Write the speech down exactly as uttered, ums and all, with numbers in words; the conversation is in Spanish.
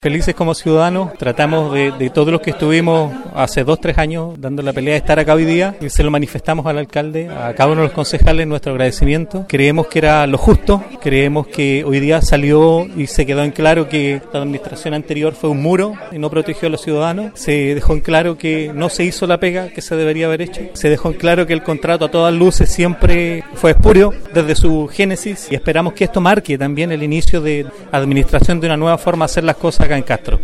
Felices como ciudadanos, tratamos de, de todos los que estuvimos hace dos, tres años dando la pelea de estar acá hoy día, y se lo manifestamos al alcalde, a cada uno de los concejales nuestro agradecimiento. Creemos que era lo justo, creemos que hoy día salió y se quedó en claro que la administración anterior fue un muro y no protegió a los ciudadanos. Se dejó en claro que no se hizo la pega que se debería haber hecho. Se dejó en claro que el contrato a todas luces siempre fue espurio desde su génesis, y esperamos que esto marque también el inicio de administración de una nueva forma de hacer las cosas acá en Castro.